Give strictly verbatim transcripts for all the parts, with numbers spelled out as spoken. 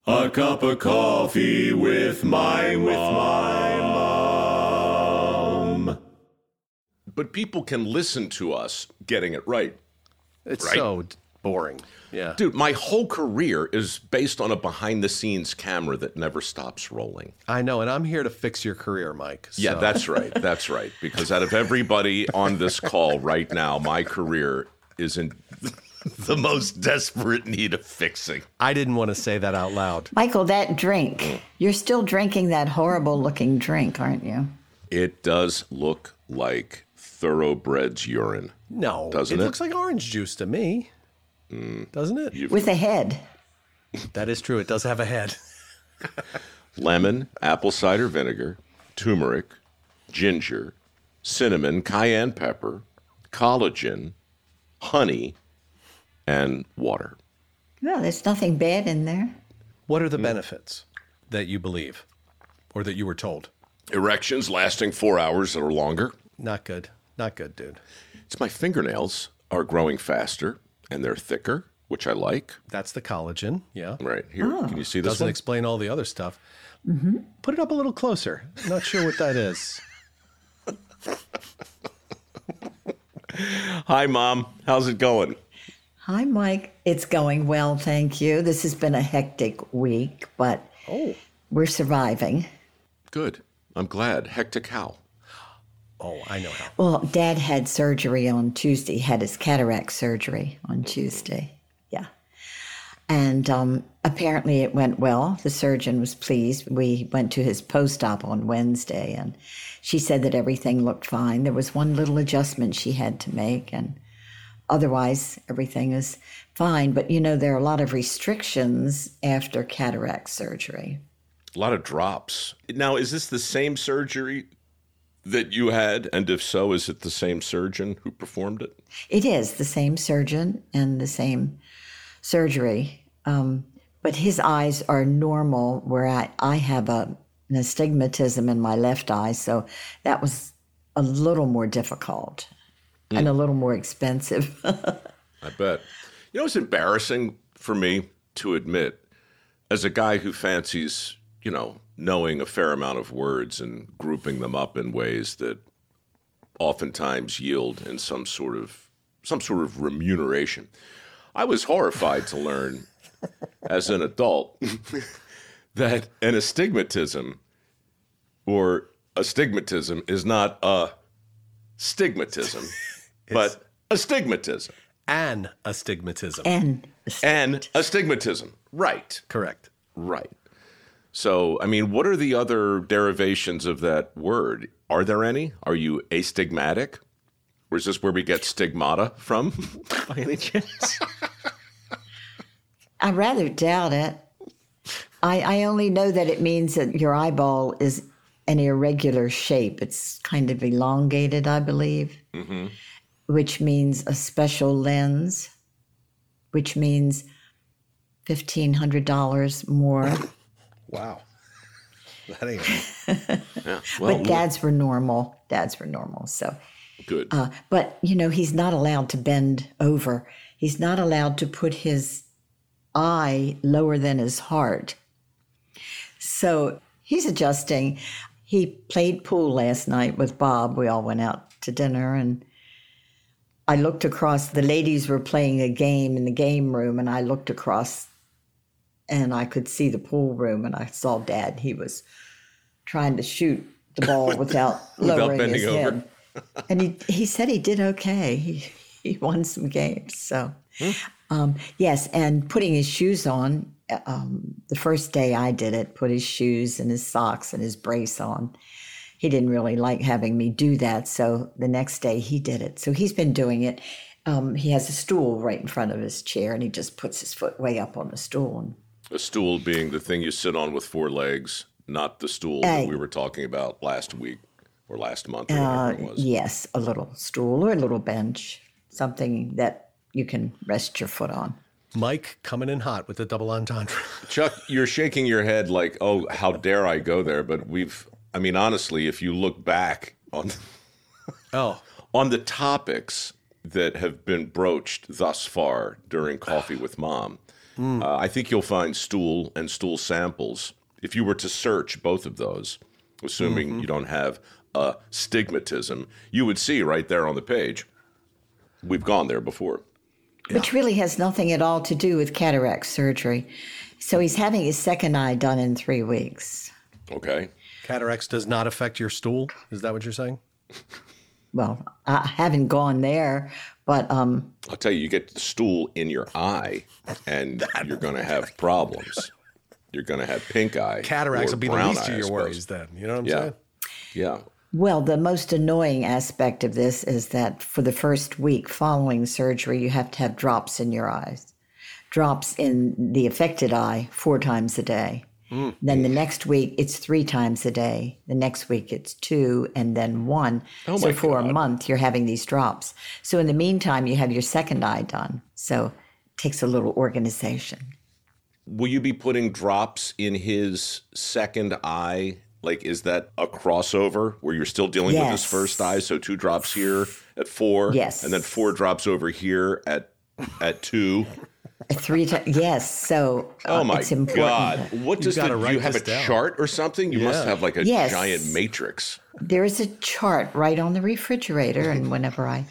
A cup of coffee with my with my mom. But people can listen to us getting it right. It's right? so d- boring. Yeah. Dude, my whole career is based on a behind-the-scenes camera that never stops rolling. I know, and I'm here to fix your career, Mike. So. Yeah, that's right. That's right. Because out of everybody on this call right now, my career is in the most desperate need of fixing. I didn't want to say that out loud. Michael, that drink. You're still drinking that horrible looking drink, aren't you? It does look like thoroughbred's urine. No, Doesn't it? it? looks like orange juice to me. Mm. Doesn't it? You've- With a head. That is true. It does have a head. Lemon, apple cider vinegar, turmeric, ginger, cinnamon, cayenne pepper, collagen, honey, and water. Well, there's nothing bad in there. What are the benefits that you believe or that you were told? Erections lasting four hours or longer. Not good. Not good, dude. It's my fingernails are growing faster and they're thicker, which I like. That's the collagen. Yeah. Right here. Oh. Can you see this Doesn't one? explain all the other stuff. Mm-hmm. Put it up a little closer. I'm not sure what that is. Hi, Mom. How's it going? Hi, Mike. It's going well, thank you. This has been a hectic week, but Oh. we're surviving. Good. I'm glad. Hectic how? Oh, I know how. Well, Dad had surgery on Tuesday, had his cataract surgery on Tuesday. Yeah. And um, apparently it went well. The surgeon was pleased. We went to his post-op on Wednesday, and she said that everything looked fine. There was one little adjustment she had to make, and otherwise everything is fine. But, you know, there are a lot of restrictions after cataract surgery. A lot of drops. Now, is this the same surgery that you had? And if so, is it the same surgeon who performed it? It is the same surgeon and the same surgery, um, but his eyes are normal, where I, I have a, an astigmatism in my left eye, so that was a little more difficult mm. and a little more expensive. I bet. You know, it's embarrassing for me to admit, as a guy who fancies, you know, knowing a fair amount of words and grouping them up in ways that oftentimes yield in some sort of some sort of remuneration. I was horrified to learn as an adult that an astigmatism or astigmatism is not a stigmatism, but astigmatism. An astigmatism. and And astigmatism. Right. Correct. Right. So, I mean, what are the other derivations of that word? Are there any? Are you astigmatic? Or is this where we get stigmata from, by any chance? I rather doubt it. I, I only know that it means that your eyeball is an irregular shape. It's kind of elongated, I believe, mm-hmm. which means a special lens, which means fifteen hundred dollars more. Wow. That ain't Yeah. Well, But dads were normal. Dads were normal. So, good. uh, but you know, he's not allowed to bend over. He's not allowed to put his eye lower than his heart. So he's adjusting. He played pool last night with Bob. We all went out to dinner, and I looked across. The ladies were playing a game in the game room, and I looked across, and I could see the pool room, and I saw Dad. He was trying to shoot the ball without, Without lowering bending his over. head. And he he said he did okay. He he won some games. So, Hmm. um, yes, and putting his shoes on. Um, the first day I did it, put his shoes and his socks and his brace on. He didn't really like having me do that, so the next day he did it. So he's been doing it. Um, he has a stool right in front of his chair, and he just puts his foot way up on the stool. And, A stool being the thing you sit on with four legs, not the stool that we were talking about last week or last month or whatever uh, it was. yes, a little stool or a little bench, something that you can rest your foot on. Mike coming in hot with the double entendre. Chuck, you're shaking your head like, oh, how dare I go there? But we've, I mean, honestly, if you look back on, Oh, on the topics that have been broached thus far during Coffee with Mom, Mm. Uh, I think you'll find stool and stool samples. If you were to search both of those, assuming mm-hmm. you don't have uh, stigmatism, you would see right there on the page. We've gone there before. Which yeah. really has nothing at all to do with cataract surgery. So he's having his second eye done in three weeks. Okay. Cataracts does not affect your stool? Is that what you're saying? Well, I haven't gone there, but... Um, I'll tell you, you get the stool in your eye, and you're going to have problems. You're going to have pink eye. Cataracts will be the least eye, of your worries then. You know what I'm yeah. saying? Yeah. Well, the most annoying aspect of this is that for the first week following surgery, you have to have drops in your eyes. Drops in the affected eye four times a day. Mm. Then the next week, it's three times a day. The next week, it's two, and then one. Oh so my for God. a month, you're having these drops. So in the meantime, you have your second eye done. So it takes a little organization. Will you be putting drops in his second eye? Like, is that a crossover where you're still dealing yes. with his first eye? So two drops here at four, yes, and then four drops over here at at two. Three times, yes. So uh, oh my it's important. God! What does the, do you have a down. chart or something? You yeah. must have like a yes. giant matrix. There is a chart right on the refrigerator, and whenever I,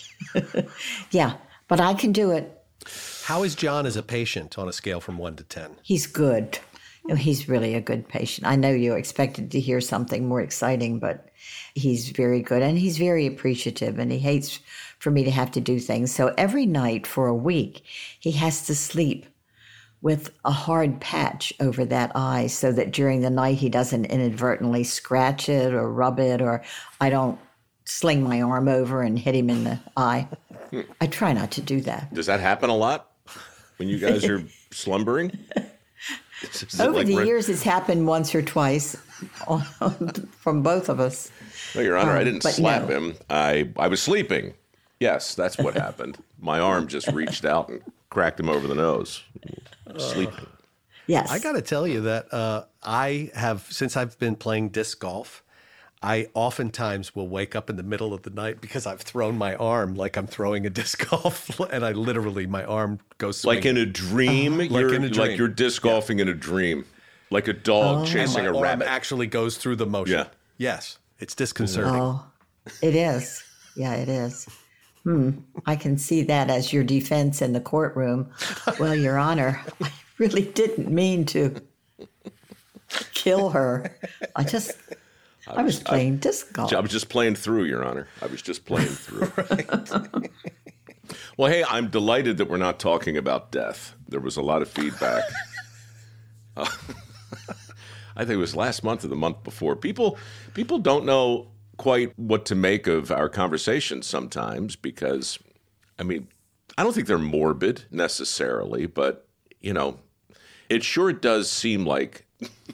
yeah, but I can do it. How is John as a patient on a scale from one to ten? He's good. You know, he's really a good patient. I know you expected to hear something more exciting, but he's very good, and he's very appreciative, and he hates for me to have to do things. So every night for a week, he has to sleep with a hard patch over that eye so that during the night he doesn't inadvertently scratch it or rub it, or I don't sling my arm over and hit him in the eye. I try not to do that. Does that happen a lot when you guys are slumbering? Over like the re- years, it's happened once or twice from both of us. No, Your Honor, um, I didn't slap no. him. I, I was sleeping. Yes, that's what happened. My arm just reached out and cracked him over the nose. Uh, sleeping. Yes. I got to tell you that uh, I have, since I've been playing disc golf, I oftentimes will wake up in the middle of the night because I've thrown my arm like I'm throwing a disc golf, and I literally, my arm goes swinging. Like in a dream? Uh, you're, like in a dream. Like you're disc golfing yeah. in a dream. Like a dog oh. chasing and my a arm rabbit. actually goes through the motion. Yeah. Yes. It's disconcerting. Oh, it is. Yeah, it is. Hmm. I can see that as your defense in the courtroom. Well, Your Honor, I really didn't mean to kill her. I just... I was, I was playing I, disc golf. I was just playing through, Your Honor. I was just playing through. Well, hey, I'm delighted that we're not talking about death. There was a lot of feedback. uh, I think it was last month or the month before. People, people don't know quite what to make of our conversations sometimes because, I mean, I don't think they're morbid necessarily, but, you know, it sure does seem like...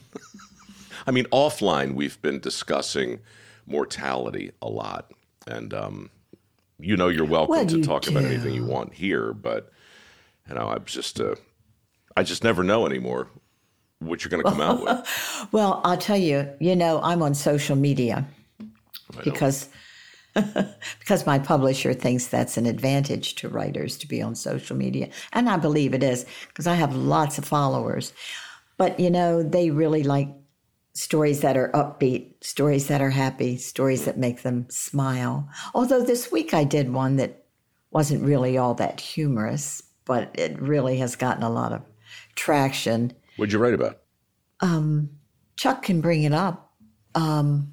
I mean, offline, we've been discussing mortality a lot. And, um, you know, you're welcome well, to you talk do. about anything you want here. But, you know, I'm just, uh, I just never know anymore what you're going to come out with. Well, I'll tell you, you know, I'm on social media because, because my publisher thinks that's an advantage to writers to be on social media. And I believe it is because I have lots of followers. But, you know, they really like stories that are upbeat, stories that are happy, stories that make them smile. Although this week I did one that wasn't really all that humorous, but it really has gotten a lot of traction. What'd you write about? Um, Chuck can bring it up. Um,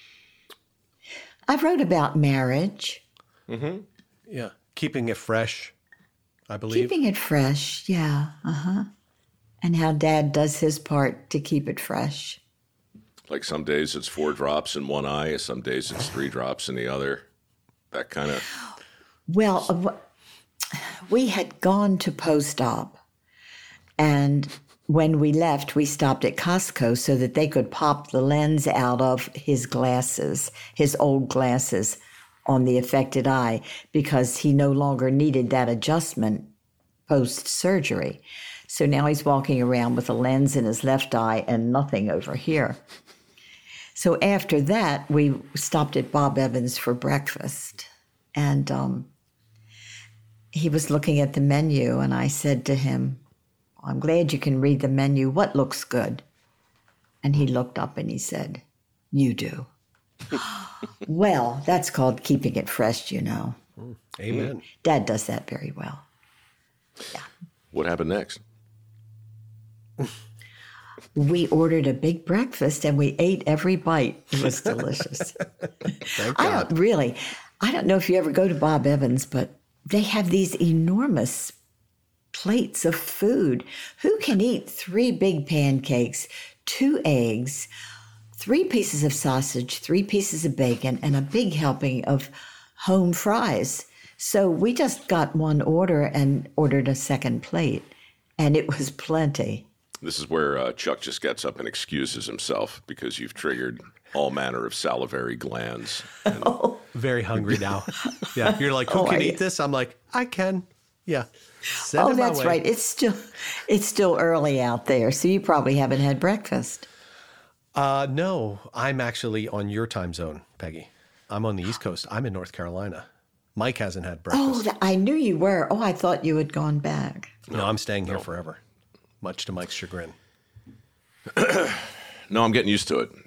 I wrote about marriage. Mm-hmm. Yeah. Keeping it fresh, I believe. Keeping it fresh, yeah. Uh-huh. And how Dad does his part to keep it fresh. Like some days it's four drops in one eye, some days it's three drops in the other. That kind of... Well, uh, we had gone to post-op, and when we left, we stopped at Costco so that they could pop the lens out of his glasses, his old glasses on the affected eye, because he no longer needed that adjustment post-surgery. So now he's walking around with a lens in his left eye and nothing over here. So after that, we stopped at Bob Evans for breakfast. And um, he was looking at the menu, and I said to him, I'm glad you can read the menu. What looks good? And he looked up and he said, you do. Well, that's called keeping it fresh, you know. Amen. Dad does that very well. Yeah. What happened next? We ordered a big breakfast and we ate every bite. It was delicious. Thank I God. don't really, I don't know if you ever go to Bob Evans, but they have these enormous plates of food. Who can eat three big pancakes, two eggs, three pieces of sausage, three pieces of bacon, and a big helping of home fries? So we just got one order and ordered a second plate, and it was plenty. This is where uh, Chuck just gets up and excuses himself because you've triggered all manner of salivary glands. And Very hungry now. Yeah, you're like, who Oh, can I- eat this? I'm like, I can. Yeah. Send Oh, it my that's way. right. It's still, it's still early out there, so you probably haven't had breakfast. Uh, no, I'm actually on your time zone, Peggy. I'm on the East Coast. I'm in North Carolina. Mike hasn't had breakfast. Oh, th- I knew you were. Oh, I thought you had gone back. no, I'm staying here forever, much to Mike's chagrin. No, I'm getting used to it.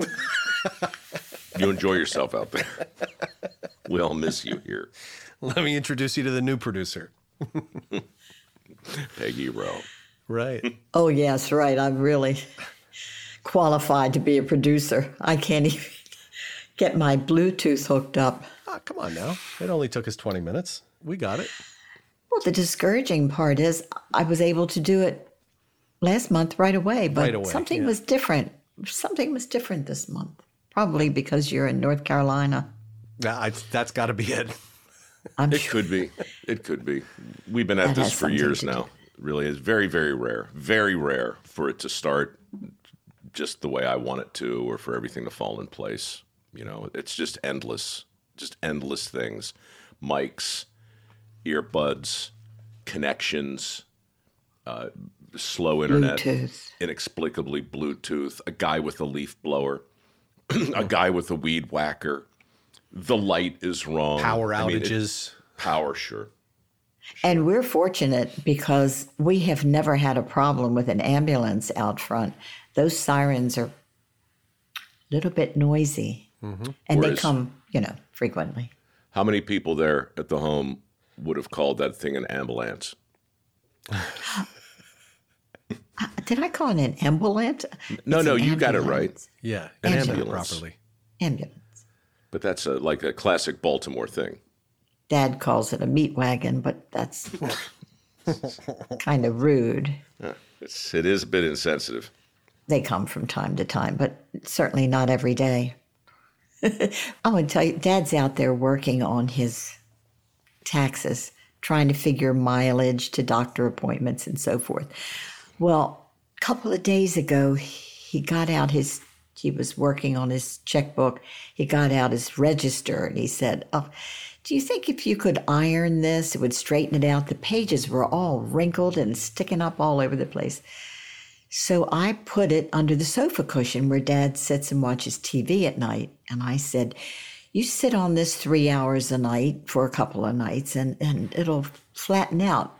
You enjoy yourself out there. We all miss you here, Let me introduce you to the new producer. Peggy Rowe. Right. Oh, yes, right. I'm really qualified to be a producer. I can't even get my Bluetooth hooked up. Ah, come on now. It only took us twenty minutes. We got it. Well, the discouraging part is I was able to do it last month right away, but Right away, something yeah. was different. Something was different this month. Probably because you're in North Carolina. Yeah, I, that's got to be it. I'm It sure. could be. It could be. We've been at That this has for something years to do. now. Really, it's very, very rare. Very rare for it to start just the way I want it to, or for everything to fall in place. You know, it's just endless, just endless things. Mics, earbuds, connections, uh, slow internet, Bluetooth. inexplicably Bluetooth, a guy with a leaf blower, a guy with a weed whacker. The light is wrong. Power I mean, it- outages. power, sure. And we're fortunate because we have never had a problem with an ambulance out front. Those sirens are a little bit noisy. And they Whereas- come, you know, frequently. How many people there at the home would have called that thing an ambulance? Did I call it an ambulance? No, It's no, an you got it right. ambulance. Yeah. An and said it ambulance. properly. Ambulance. But that's a, like a classic Baltimore thing. Dad calls it a meat wagon, but that's kind of rude. It's, it is a bit insensitive. They come from time to time, but certainly not every day. I'm going to tell you, Dad's out there working on his taxes, trying to figure mileage to doctor appointments and so forth. Well, a couple of days ago, he got out his, he was working on his checkbook. He got out his register and he said, oh, do you think if you could iron this, it would straighten it out? The pages were all wrinkled and sticking up all over the place. So I put it under the sofa cushion where Dad sits and watches T V at night. And I said, you sit on this three hours a night for a couple of nights and, and it'll flatten out.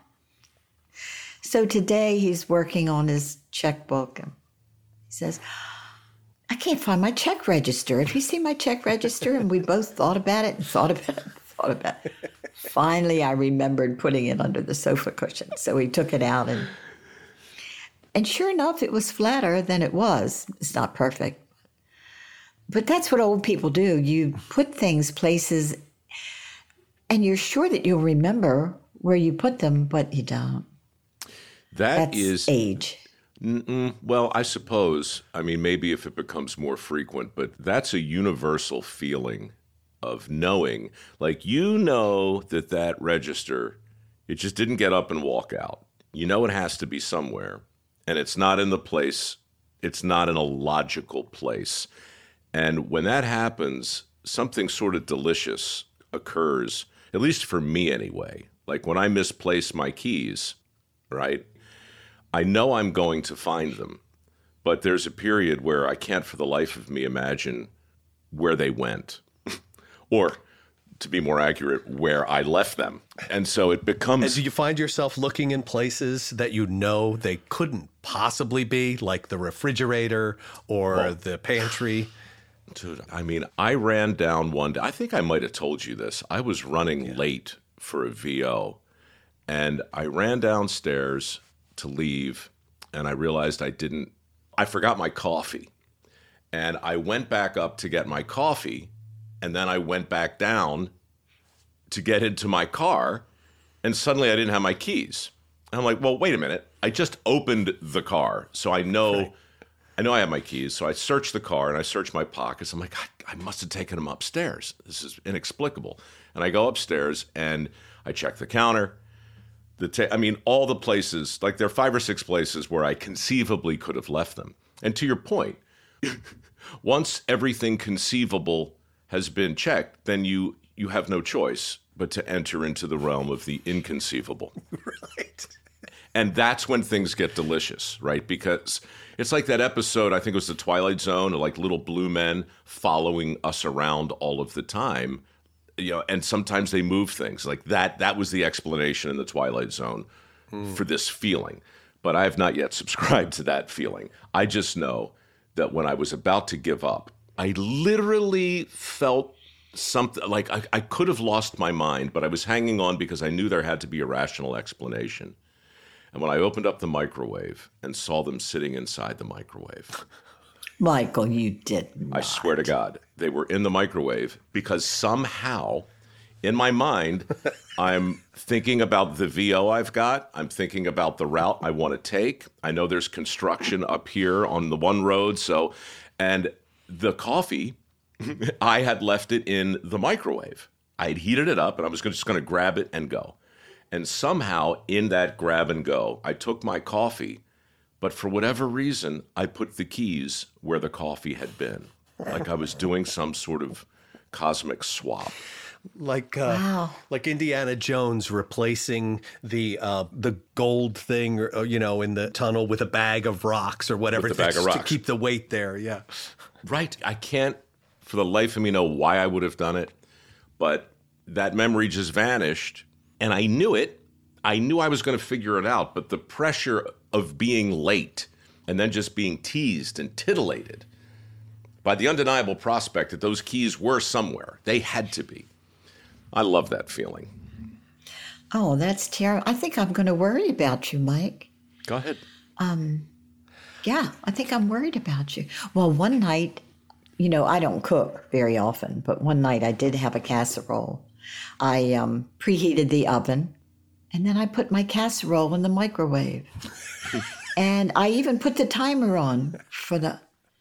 So today he's working on his checkbook. And he says, I can't find my check register. Have you seen my check register? And we both thought about it and thought about it and thought about it. Finally, I remembered putting it under the sofa cushion. So he took it out and And sure enough, it was flatter than it was. It's not perfect. But that's what old people do. You put things places and you're sure that you'll remember where you put them, but you don't. That That's is, age. mm-mm, well, I suppose. I mean, maybe if it becomes more frequent, but that's a universal feeling of knowing. Like, you know that that register, it just didn't get up and walk out. You know it has to be somewhere. And it's not in the place, it's not in a logical place. And when that happens, something sort of delicious occurs, at least for me anyway. Like when I misplace my keys, right? I know I'm going to find them, but there's a period where I can't for the life of me imagine where they went. Or to be more accurate, where I left them. And so it becomes... And do you find yourself looking in places that you know they couldn't possibly be, like the refrigerator or well, the pantry? Dude, I mean, I ran down one day. I think I might have told you this. I was running yeah. late for a V O, and I ran downstairs to leave, and I realized I didn't... I forgot my coffee. And I went back up to get my coffee, and then I went back down to get into my car, and suddenly I didn't have my keys. And I'm like, well, wait a minute. I just opened the car, so I know right. I know I have my keys. So I searched the car, and I searched my pockets. I'm like, I, I must have taken them upstairs. This is inexplicable. And I go upstairs, and I check the counter. The ta- I mean, all the places, like there are five or six places where I conceivably could have left them. And to your point, once everything conceivable has been checked, then you you have no choice but to enter into the realm of the inconceivable. Right. And that's when things get delicious, right? Because it's like that episode, I think it was The Twilight Zone, of like little blue men following us around all of the time. You know, and sometimes they move things. Like that that was the explanation in The Twilight Zone mm. for this feeling. But I have not yet subscribed to that feeling. I just know that when I was about to give up, I literally felt something like I, I could have lost my mind, but I was hanging on because I knew there had to be a rational explanation. And when I opened up the microwave and saw them sitting inside the microwave. Michael, you did not. I swear to God, they were in the microwave because somehow in my mind, I'm thinking about the V O I've got. I'm thinking about the route I want to take. I know there's construction up here on the one road. So, and the coffee, I had left it in the microwave. I had heated it up and I was just going to grab it and go. And somehow in that grab and go, I took my coffee, but for whatever reason, I put the keys where the coffee had been. Like I was doing some sort of cosmic swap. Like uh, wow. like Indiana Jones replacing the uh, the gold thing, or, you know, in the tunnel with a bag of rocks or whatever, with the bag of rocks to keep the weight there. Yeah, right. I can't, for the life of me, know why I would have done it, but that memory just vanished, and I knew it. I knew I was going to figure it out, but the pressure of being late and then just being teased and titillated by the undeniable prospect that those keys were somewhere, they had to be. I love that feeling. Oh, that's terrible. I think I'm going to worry about you, Mike. Go ahead. Um, yeah, I think I'm worried about you. Well, one night, you know, I don't cook very often, but one night I did have a casserole. I um, preheated the oven, and then I put my casserole in the microwave. And I even put the timer on for the...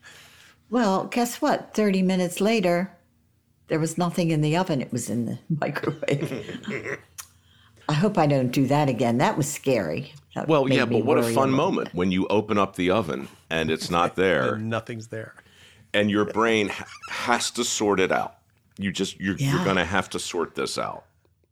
Well, guess what? thirty minutes later, there was nothing in the oven. It was in the microwave. I hope I don't do that again. That was scary. That well, yeah, but what a fun a moment bit. When you open up the oven and it's not there. And nothing's there. And your brain ha- has to sort it out. You just, you're, yeah. you're going to have to sort this out.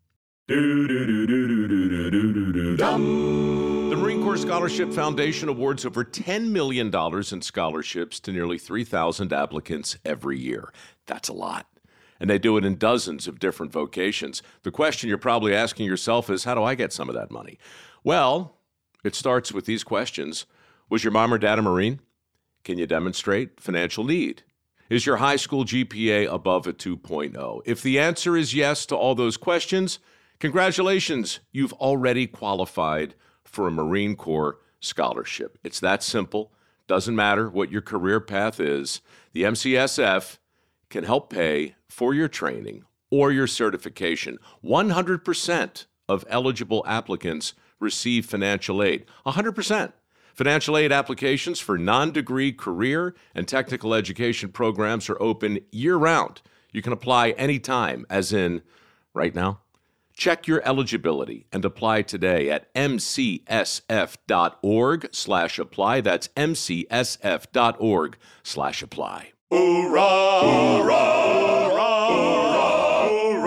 The Marine Corps Scholarship Foundation awards over ten million dollars in scholarships to nearly three thousand applicants every year. That's a lot. And they do it in dozens of different vocations. The question you're probably asking yourself is, how do I get some of that money? Well, it starts with these questions. Was your mom or dad a Marine? Can you demonstrate financial need? Is your high school G P A above a two point oh? If the answer is yes to all those questions, congratulations, you've already qualified for a Marine Corps scholarship. It's that simple. Doesn't matter what your career path is. The M C S F can help pay for your training or your certification. one hundred percent of eligible applicants receive financial aid. one hundred percent. Financial aid applications for non-degree career and technical education programs are open year-round. You can apply anytime, as in right now. Check your eligibility and apply today at mcsf.org slash apply. That's mcsf.org slash apply. Hoorah! Hoorah! Hoorah!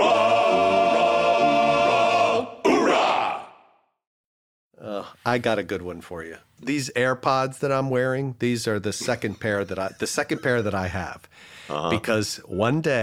Hoorah! Hoorah! Uh, I got a good one for you. These AirPods that I'm wearing, these are the second pair that I the second pair that I have. Uh-huh. Because one day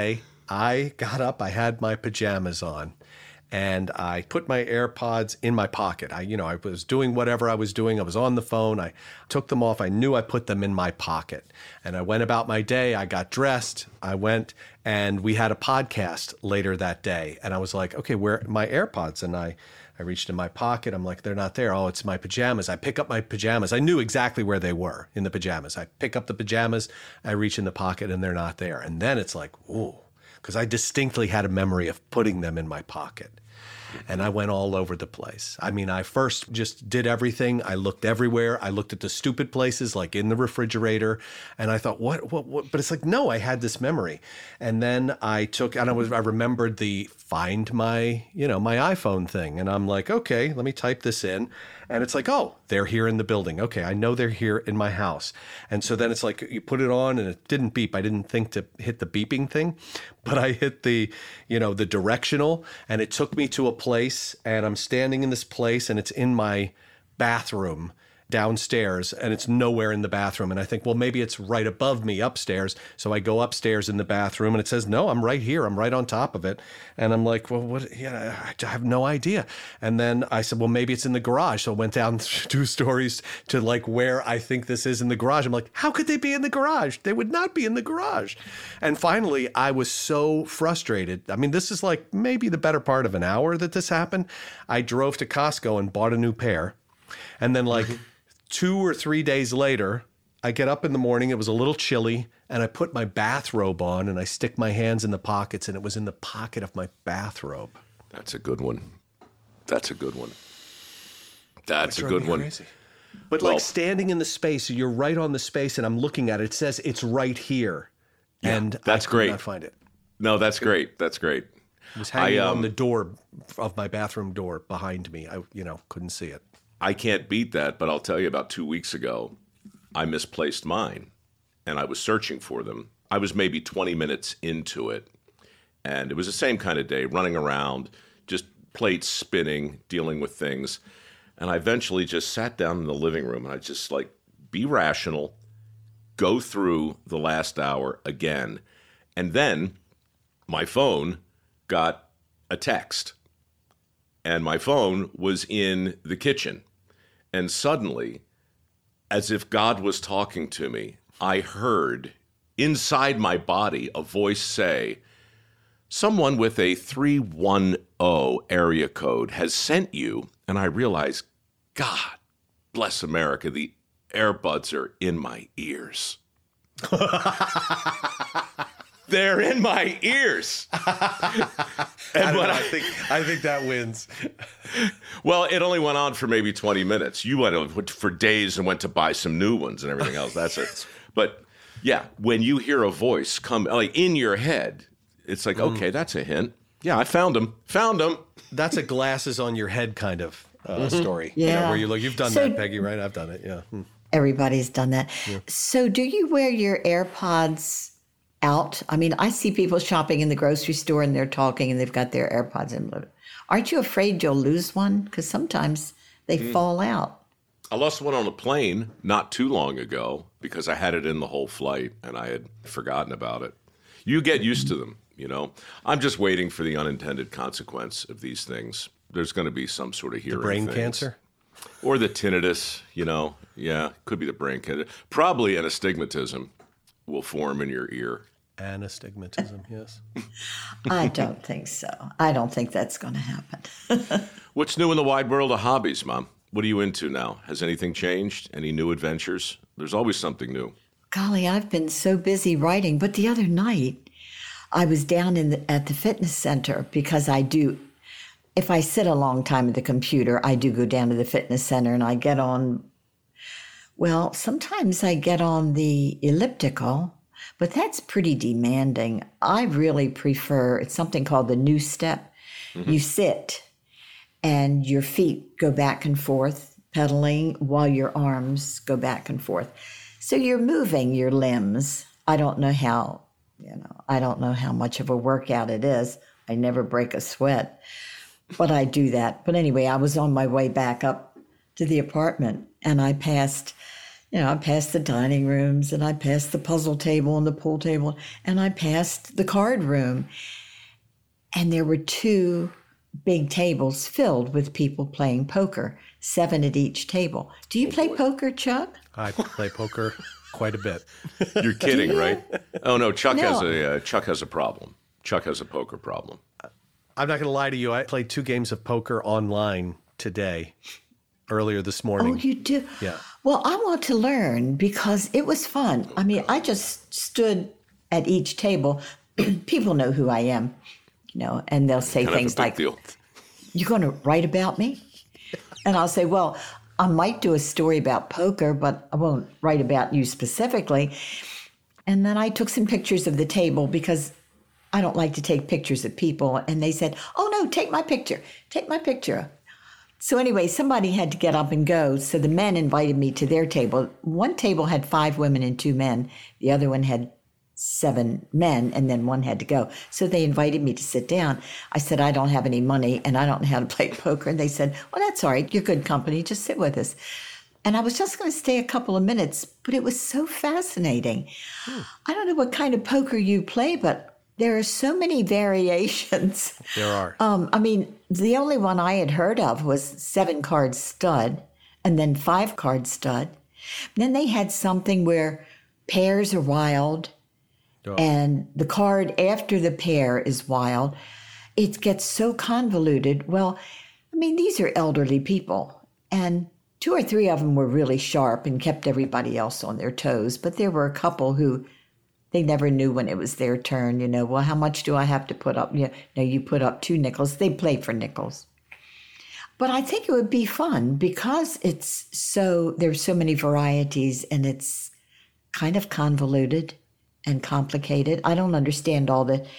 I got up, I had my pajamas on, and I put my AirPods in my pocket. I, you know, I was doing whatever I was doing. I was on the phone. I took them off. I knew I put them in my pocket. And I went about my day. I got dressed. I went, and we had a podcast later that day. And I was like, okay, where are my AirPods? And I, I reached in my pocket. I'm like, they're not there. Oh, it's my pajamas. I pick up my pajamas. I knew exactly where they were in the pajamas. I pick up the pajamas. I reach in the pocket, and they're not there. And then it's like, ooh. Because I distinctly had a memory of putting them in my pocket. And I went all over the place. I mean, I first just did everything. I looked everywhere. I looked at the stupid places, like in the refrigerator. And I thought, what, what, what? But it's like, no, I had this memory. And then I took, and I was, I remembered the find my, you know, my iPhone thing. And I'm like, okay, let me type this in. And it's like, oh, they're here in the building. Okay, I know they're here in my house. And so then it's like you put it on and it didn't beep. I didn't think to hit the beeping thing, but I hit the, you know, the directional, and it took me to a place, and I'm standing in this place, and it's in my bathroom downstairs, and it's nowhere in the bathroom. And I think, well, maybe it's right above me upstairs. So I go upstairs in the bathroom, and it says, no, I'm right here. I'm right on top of it. And I'm like, well, what? Yeah, I have no idea. And then I said, well, maybe it's in the garage. So I went down two stories to like where I think this is in the garage. I'm like, how could they be in the garage? They would not be in the garage. And finally, I was so frustrated. I mean, this is like maybe the better part of an hour that this happened. I drove to Costco and bought a new pair. And then like two or three days later, I get up in the morning, it was a little chilly, and I put my bathrobe on, and I stick my hands in the pockets, and it was in the pocket of my bathrobe. That's a good one. That's a good one. That's a good one. Crazy. But well, like standing in the space, you're right on the space, and I'm looking at it. It says it's right here. Yeah, and that's I could great. not find it. No, that's great. That's great. It was hanging I, um, on the door of my bathroom door behind me. I, you know, couldn't see it. I can't beat that, but I'll tell you, about two weeks ago, I misplaced mine, and I was searching for them. I was maybe twenty minutes into it, and it was the same kind of day, running around, just plates spinning, dealing with things. And I eventually just sat down in the living room, and I just like, be rational, go through the last hour again. And then my phone got a text, and my phone was in the kitchen. And suddenly, as if God was talking to me, I heard inside my body a voice say, someone with a three one zero area code has sent you. And I realized, God bless America, the earbuds are in my ears. They're in my ears. And I, what know, I, I think I think that wins. Well, it only went on for maybe twenty minutes. You went for days and went to buy some new ones and everything else. That's it. But yeah, when you hear a voice come like in your head, it's like, mm. okay, that's a hint. Yeah, I found them. Found them. That's a glasses on your head kind of uh, mm-hmm. story. Yeah. You know, where you look, you've done so, that, Peggy, right? I've done it. Yeah. Hmm. Everybody's done that. Yeah. So do you wear your AirPods out? I mean, I see people shopping in the grocery store and they're talking and they've got their AirPods in. Aren't you afraid you'll lose one? Because sometimes they mm. fall out. I lost one on a plane not too long ago because I had it in the whole flight and I had forgotten about it. You get used to them, you know. I'm just waiting for the unintended consequence of these things. There's going to be some sort of hearing the brain things. cancer? Or the tinnitus, you know. Yeah, could be the brain cancer. Probably an astigmatism will form in your ear. Anastigmatism, yes. I don't think so. I don't think that's going to happen. What's new in the wide world of hobbies, Mom? What are you into now? Has anything changed? Any new adventures? There's always something new. Golly, I've been so busy writing. But the other night, I was down in the, at the fitness center because I do, if I sit a long time at the computer, I do go down to the fitness center and I get on, well, sometimes I get on the elliptical. But that's pretty demanding. I really prefer, it's something called the new step. Mm-hmm. You sit and your feet go back and forth, pedaling while your arms go back and forth. So you're moving your limbs. I don't know how, you know, I don't know how much of a workout it is. I never break a sweat, but I do that. But anyway, I was on my way back up to the apartment and I passed You know, I passed the dining rooms and I passed the puzzle table and the pool table and I passed the card room. And there were two big tables filled with people playing poker, seven at each table. Do you oh, play boy. poker, Chuck? I play poker quite a bit. You're kidding, you? right? Oh no, Chuck no. has a uh, Chuck has a problem. Chuck has a poker problem. I'm not going to lie to you. I played two games of poker online today, earlier this morning. Oh, you do? Yeah. Well, I want to learn because it was fun. I mean, I just stood at each table. People know who I am, you know, and they'll say kind things of a big like, deal. "You're going to write about me?" And I'll say, "Well, I might do a story about poker, but I won't write about you specifically." And then I took some pictures of the table because I don't like to take pictures of people. And they said, "Oh, no, take my picture. Take my picture." So anyway, somebody had to get up and go. So the men invited me to their table. One table had five women and two men. The other one had seven men, and then one had to go. So they invited me to sit down. I said, "I don't have any money, and I don't know how to play poker." And they said, "Well, that's all right. You're good company. Just sit with us." And I was just going to stay a couple of minutes, but it was so fascinating. Hmm. I don't know what kind of poker you play, but there are so many variations. There are. Um, I mean, the only one I had heard of was seven card stud and then five card stud. Then they had something where pairs are wild oh. and the card after the pair is wild. It gets so convoluted. Well, I mean, these are elderly people, and two or three of them were really sharp and kept everybody else on their toes. But there were a couple who they never knew when it was their turn, you know, well, how much do I have to put up? Yeah, no, you put up two nickels. They play for nickels. But I think it would be fun because it's so, there's so many varieties and it's kind of convoluted and complicated. I don't understand all the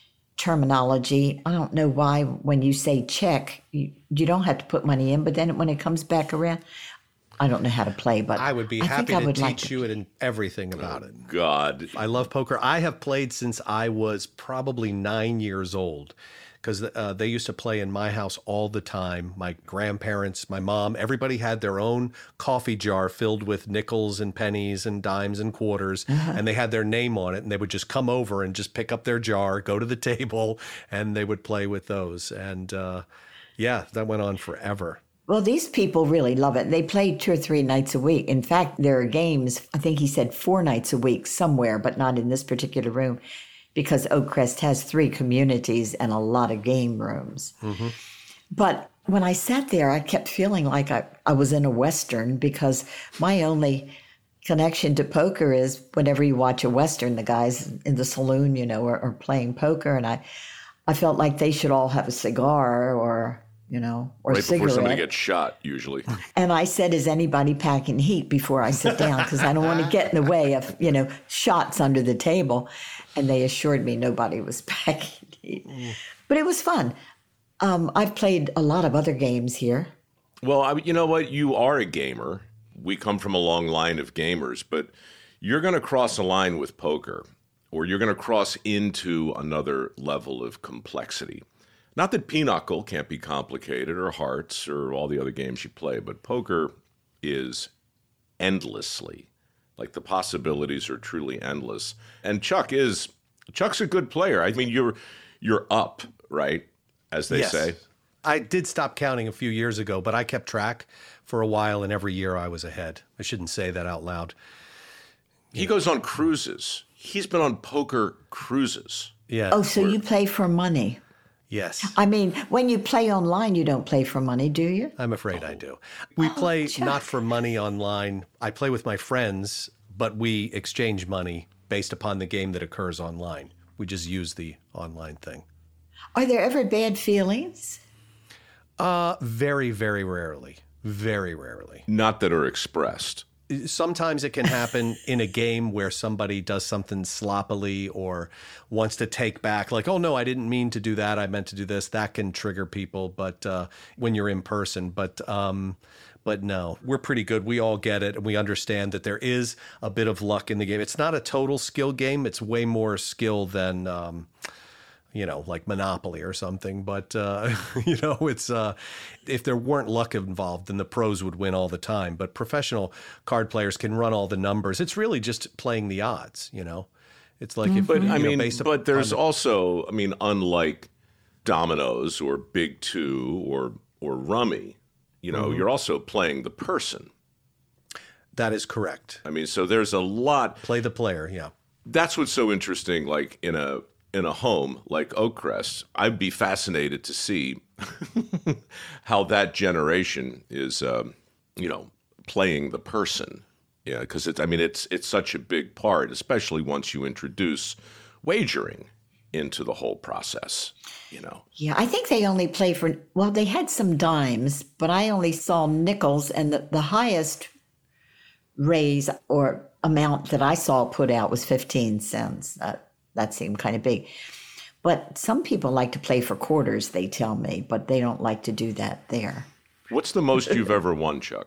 terminology. I don't know why when you say check, you, you don't have to put money in, but then when it comes back around, I don't know how to play, but I would be I happy think I to would teach like to. you and everything about it. God. I love poker. I have played since I was probably nine years old because uh, they used to play in my house all the time. My grandparents, my mom, everybody had their own coffee jar filled with nickels and pennies and dimes and quarters, uh-huh. and they had their name on it, and they would just come over and just pick up their jar, go to the table, and they would play with those. And uh, yeah, that went on forever. Well, these people really love it. They play two or three nights a week. In fact, there are games, I think he said four nights a week somewhere, but not in this particular room, because Oakcrest has three communities and a lot of game rooms. Mm-hmm. But when I sat there, I kept feeling like I, I was in a Western because my only connection to poker is whenever you watch a Western, the guys in the saloon, you know, are, are playing poker. And I, I felt like they should all have a cigar or... you know, or right cigarette. Before somebody gets shot, usually. And I said, "Is anybody packing heat before I sit down? Because I don't want to get in the way of, you know, shots under the table." And they assured me nobody was packing heat. Mm. But it was fun. Um, I've played a lot of other games here. Well, I, you know what? You are a gamer. We come from a long line of gamers, but you're going to cross a line with poker, or you're going to cross into another level of complexity. Not that Pinochle can't be complicated, or Hearts, or all the other games you play, but poker is endlessly. Like, the possibilities are truly endless. And Chuck is, Chuck's a good player. I mean, you're you're up, right, as they yes. say? I did stop counting a few years ago, but I kept track for a while, and every year I was ahead. I shouldn't say that out loud. He goes on cruises. He's been on poker cruises. Yeah. Oh, so you play for money? Yes. I mean, when you play online, you don't play for money, do you? I'm afraid oh. I do. We oh, play Chuck. Not for money online. I play with my friends, but we exchange money based upon the game that occurs online. We just use the online thing. Are there ever bad feelings? Uh, very, very rarely. Very rarely. Not that are expressed. Sometimes it can happen in a game where somebody does something sloppily or wants to take back, like, oh, no, I didn't mean to do that. I meant to do this. That can trigger people, but uh, when you're in person. But um, but no, we're pretty good. We all get it, and we understand that there is a bit of luck in the game. It's not a total skill game. It's way more skill than um, you know, like Monopoly or something. But, uh, you know, it's uh, if there weren't luck involved, then the pros would win all the time. But professional card players can run all the numbers. It's really just playing the odds, you know. It's like if, But you I know, mean, based but there's the, also, I mean, unlike dominoes or Big Two or or Rummy, you know, mm-hmm. you're also playing the person. That is correct. I mean, so there's a lot. Play the player, yeah. That's what's so interesting. Like in a in a home like Oakcrest, I'd be fascinated to see how that generation is, um, you know, playing the person. Yeah, because it's. I mean, it's it's such a big part, especially once you introduce wagering into the whole process. You know. Yeah, I think they only play for. Well, they had some dimes, but I only saw nickels, and the, the highest raise or amount that I saw put out was fifteen cents. That that seemed kind of big. But some people like to play for quarters, they tell me, but they don't like to do that there. What's the most you've ever won, Chuck?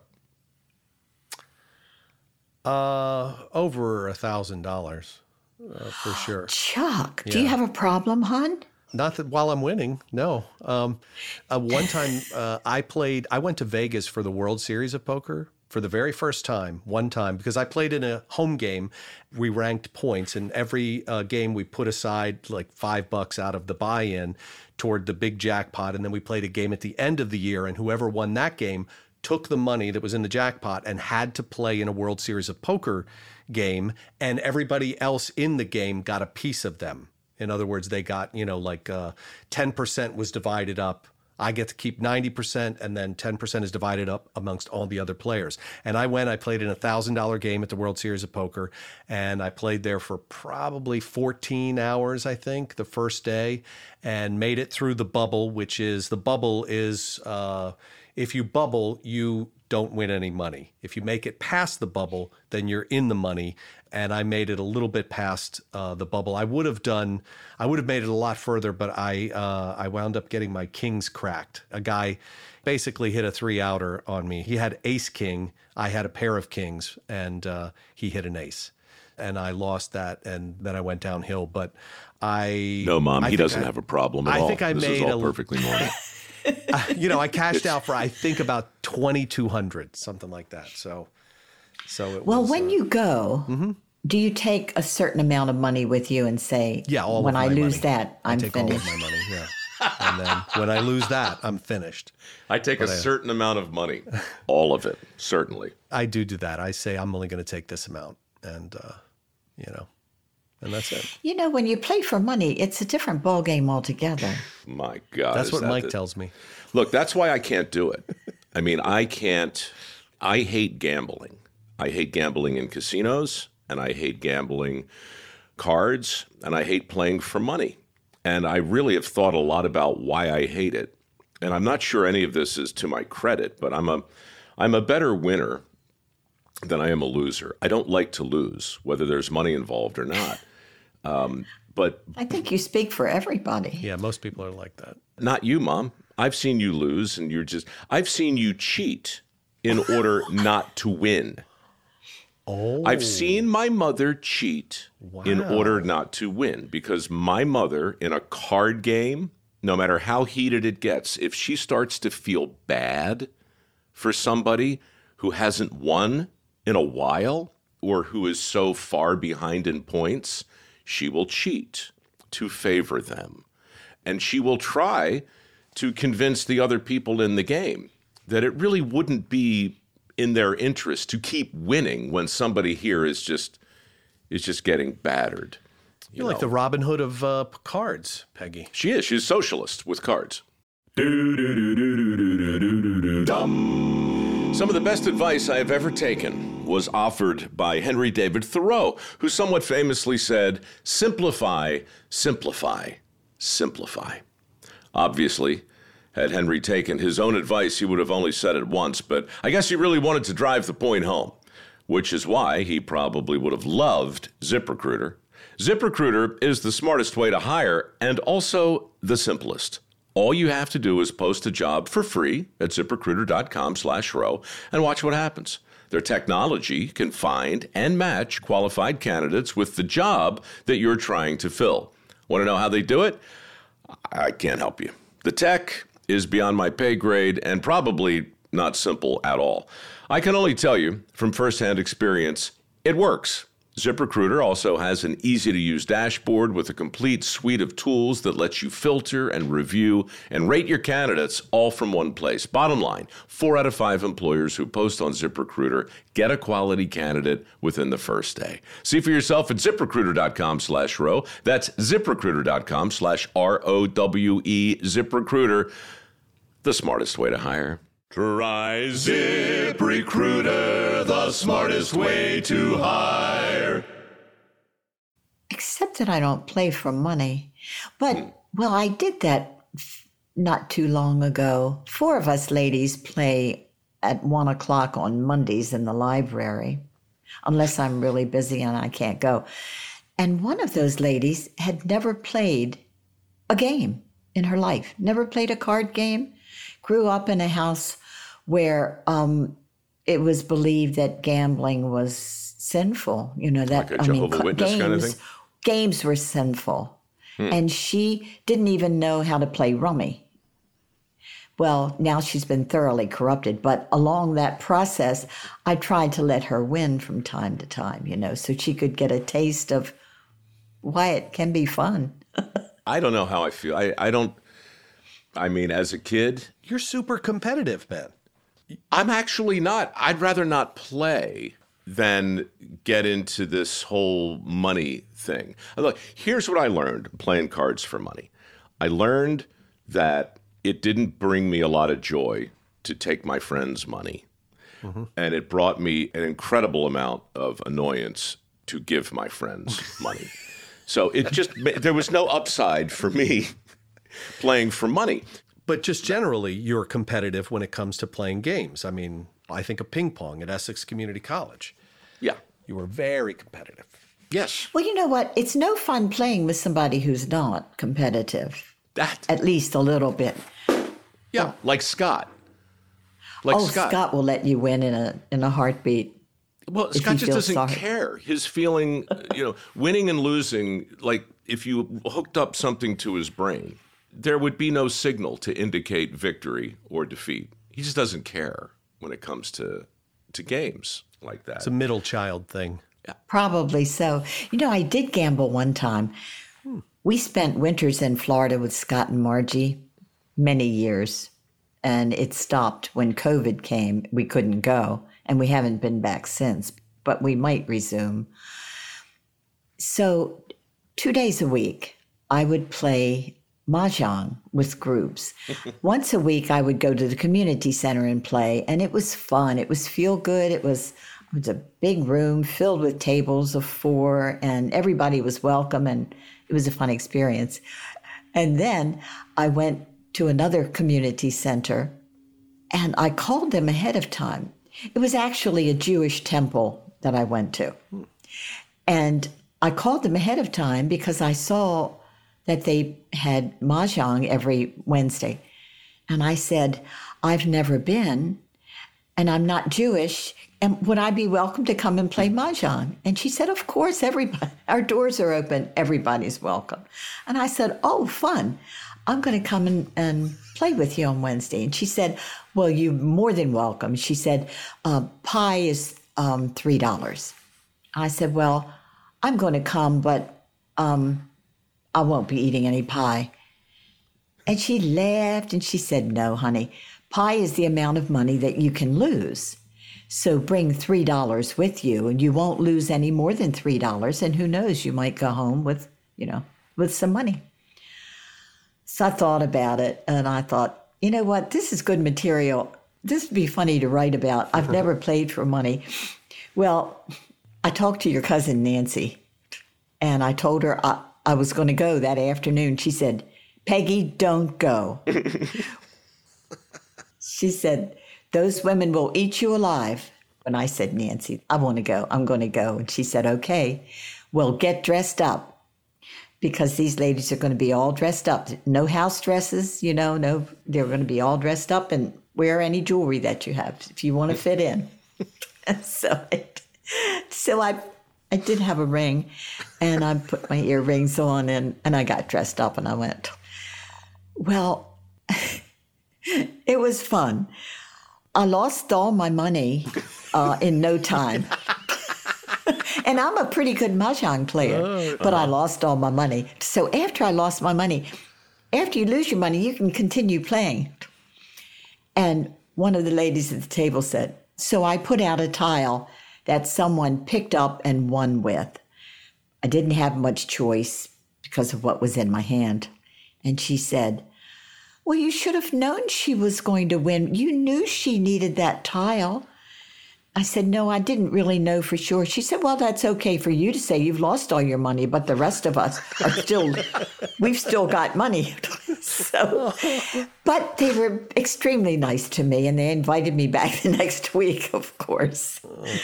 Uh, over a thousand dollars, for sure. Chuck, Yeah. do you have a problem, hon? Not that while I'm winning, no. Um, uh, one time uh, I played, I went to Vegas for the World Series of Poker for the very first time, one time, because I played in a home game. We ranked points, and every uh, game we put aside like five bucks out of the buy-in toward the big jackpot, and then we played a game at the end of the year, and whoever won that game took the money that was in the jackpot and had to play in a World Series of Poker game, and everybody else in the game got a piece of them. In other words, they got, you know, like uh, ten percent was divided up. I get to keep ninety percent, and then ten percent is divided up amongst all the other players. And I went, I played in a one thousand dollars game at the World Series of Poker, and I played there for probably fourteen hours, I think, the first day, and made it through the bubble, which is, the bubble is, uh, if you bubble, you don't win any money. If you make it past the bubble, then you're in the money. And I made it a little bit past uh, the bubble. I would have done, I would have made it a lot further, but I uh, I wound up getting my kings cracked. A guy basically hit a three-outer on me. He had ace king. I had a pair of kings, and uh, he hit an ace. And I lost that, and then I went downhill. But I... No, Mom, I he doesn't I, have a problem at I all. think I this made is all a, perfectly normal. Uh, you know, I cashed out for, I think, about twenty-two hundred, something like that. So, so it Well, was, when uh, you go, mm-hmm. do you take a certain amount of money with you and say, yeah, all when of I my lose money. that, I'm I take finished? all of my money, yeah. And then when I lose that, I'm finished. I take But a I- certain amount of money, all of it, certainly. I do do that. I say I'm only going to take this amount, and, uh, you know, and that's it. You know, when you play for money, it's a different ballgame altogether. My God. That's is what that Mike the- tells me. Look, that's why I can't do it. I mean, I can't, I hate gambling. I hate gambling in casinos, and I hate gambling cards, and I hate playing for money. And I really have thought a lot about why I hate it. And I'm not sure any of this is to my credit, but I'm a, I'm a better winner than I am a loser. I don't like to lose, whether there's money involved or not. Um, but I think you speak for everybody. Yeah, most people are like that. not you, Mom. I've seen you lose, and you're just, I've seen you cheat in order not to win. Oh, I've seen my mother cheat in Wow. order not to win, because my mother, in a card game, no matter how heated it gets, if she starts to feel bad for somebody who hasn't won in a while or who is so far behind in points, she will cheat to favor them. And she will try to convince the other people in the game that it really wouldn't be in their interest to keep winning when somebody here is just is just getting battered. You you're like know. the Robin Hood of uh, cards, Peggy. She is. She's a socialist with cards. Dum. Some of the best advice I have ever taken was offered by Henry David Thoreau, who somewhat famously said, "Simplify, simplify, simplify." Obviously, had Henry taken his own advice, he would have only said it once, but I guess he really wanted to drive the point home, which is why he probably would have loved ZipRecruiter. ZipRecruiter is the smartest way to hire and also the simplest. All you have to do is post a job for free at ZipRecruiter.com slash row and watch what happens. Their technology can find and match qualified candidates with the job that you're trying to fill. Want to know how they do it? I can't help you. The tech is beyond my pay grade and probably not simple at all. I can only tell you from firsthand experience, it works. ZipRecruiter also has an easy-to-use dashboard with a complete suite of tools that lets you filter and review and rate your candidates all from one place. Bottom line, four out of five employers who post on ZipRecruiter get a quality candidate within the first day. See for yourself at ZipRecruiter.com slash row. That's ZipRecruiter.com slash R O W E, ZipRecruiter, the smartest way to hire. Try ZipRecruiter, the smartest way to hire. Except that I don't play for money. But, well, I did that not too long ago. Four of us ladies play at one o'clock on Mondays in the library, unless I'm really busy and I can't go. And one of those ladies had never played a game in her life, never played a card game, grew up in a house where um, it was believed that gambling was sinful. You know, that, like a I mean, Jehovah's Witness games, kind of thing? Games were sinful. Hmm. And she didn't even know how to play rummy. Well, now she's been thoroughly corrupted, but along that process, I tried to let her win from time to time, you know, so she could get a taste of why it can be fun. I don't know how I feel. I, I don't, I mean, as a kid, You're super competitive, man. I'm actually not. I'd rather not play than get into this whole money thing. Look, here's what I learned playing cards for money. I learned that it didn't bring me a lot of joy to take my friends' money. Mm-hmm. And it brought me an incredible amount of annoyance to give my friends money. So it just, there was no upside for me playing for money. But just generally, you're competitive when it comes to playing games. I mean, I think of ping pong at Essex Community College. Yeah. You were very competitive. Yes. Well, you know what? It's no fun playing with somebody who's not competitive. That. At least a little bit. Yeah, like Scott. Like oh, Scott. Scott will let you win in a in a heartbeat. Well, if Scott he just feels doesn't sorry. care. His feeling, you know, winning and losing, like if you hooked up something to his brain, there would be no signal to indicate victory or defeat. He just doesn't care when it comes to to games like that. It's a middle child thing. Probably so. You know, I did gamble one time. Hmm. We spent winters in Florida with Scott and Margie many years, and it stopped when COVID came. We couldn't go, and we haven't been back since, but we might resume. So two days a week, I would play mahjong with groups. Once a week, I would go to the community center and play, and it was fun. It was feel good. It was, it was a big room filled with tables of four, and everybody was welcome, and it was a fun experience. And then I went to another community center, and I called them ahead of time. It was actually a Jewish temple that I went to. And I called them ahead of time because I saw that they had mahjong every Wednesday. And I said, I've never been, and I'm not Jewish, and would I be welcome to come and play mahjong? And she said, of course, everybody, our doors are open, everybody's welcome. And I said, oh, fun. I'm going to come and, and play with you on Wednesday. And she said, well, you're more than welcome. She said, uh, pie is um, three dollars. I said, well, I'm going to come, but um, I won't be eating any pie. And she laughed and she said, no, honey, pie is the amount of money that you can lose. So bring three dollars with you and you won't lose any more than three dollars. And who knows, you might go home with, you know, with some money. So I thought about it and I thought, you know what, this is good material. This would be funny to write about. I've never played for money. Well, I talked to your cousin Nancy and I told her I, I was going to go that afternoon. She said, Peggy, don't go. She said, those women will eat you alive. And I said, Nancy, I want to go. I'm going to go. And she said, okay, well, get dressed up because these ladies are going to be all dressed up. No house dresses, you know, no, they're going to be all dressed up and wear any jewelry that you have if you want to fit in. so I, so I, I did have a ring and I put my earrings on and, and I got dressed up and I went. Well, it was fun. I lost all my money uh, in no time. And I'm a pretty good mahjong player, oh, but uh-huh. I lost all my money. So after I lost my money, after you lose your money, you can continue playing. And one of the ladies at the table said, so I put out a tile that someone picked up and won with. I didn't have much choice because of what was in my hand. And she said, well, you should have known she was going to win. You knew she needed that tile. I said, no, I didn't really know for sure. She said, well, that's okay for you to say. You've lost all your money, but the rest of us are still, we've still got money. So, but they were extremely nice to me, and they invited me back the next week, of course.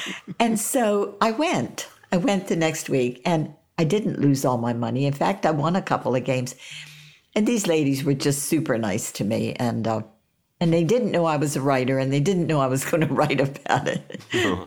And so I went. I went the next week, and I didn't lose all my money. In fact, I won a couple of games. And these ladies were just super nice to me, and uh, and they didn't know I was a writer, and they didn't know I was going to write about it. Oh.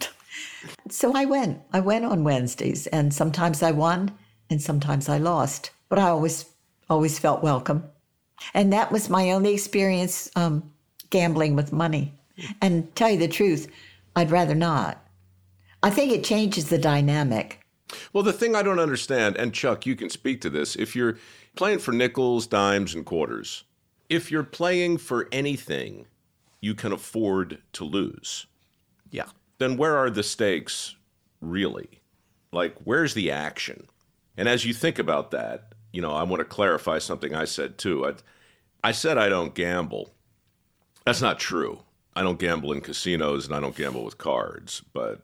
So I went. I went on Wednesdays, and sometimes I won, and sometimes I lost. But I always, always felt welcome. And that was my only experience um, gambling with money. And tell you the truth, I'd rather not. I think it changes the dynamic. Well, the thing I don't understand, and Chuck, you can speak to this, if you're playing for nickels, dimes, and quarters, if you're playing for anything you can afford to lose, yeah, then where are the stakes really? Like, where's the action? And as you think about that, you know, I want to clarify something I said too. I, I said I don't gamble. That's not true. I don't gamble in casinos and I don't gamble with cards, but